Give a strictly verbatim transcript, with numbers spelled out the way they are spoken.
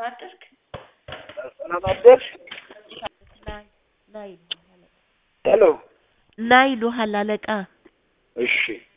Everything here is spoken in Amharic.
አደርክ ሰላም አደርሽ ናይ ሄሎ ናይ ሉሃላ ለቃ እሺ